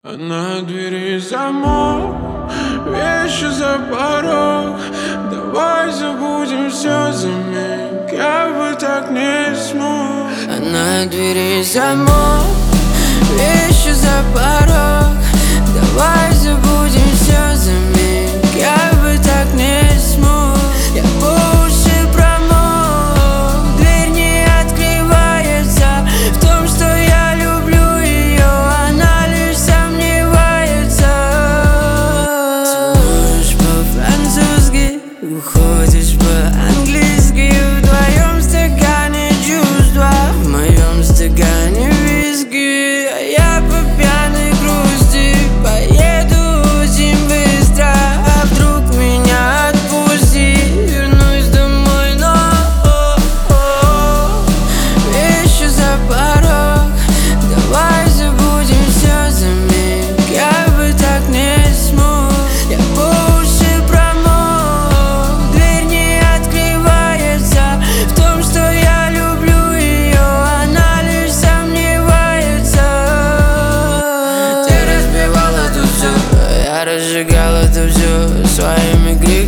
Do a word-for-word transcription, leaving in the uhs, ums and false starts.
А на двери замок, вещи за порог. Давай забудем все за миг, я бы так не смог. А на двери замок, вещи за порог. Давай забудем все за миг, я бы так не смог. Я по уши промок, дверь не открывается. В том, что я люблю ее, она лишь сомневается. Целуешь по-французски, уходишь по-английски. Вдвоем в стакане чувства, в моем стакане виски. А я по пьяной грусти поеду очень быстро. А вдруг меня отпустит, вернусь домой, но вещи за порог. Давай забудем все за миг, я бы так не смог. Я по уши промок, дверь не открывается. В том, что я люблю ее, она лишь сомневается. Ты разбивала тут все, я разжигал это все своими криками.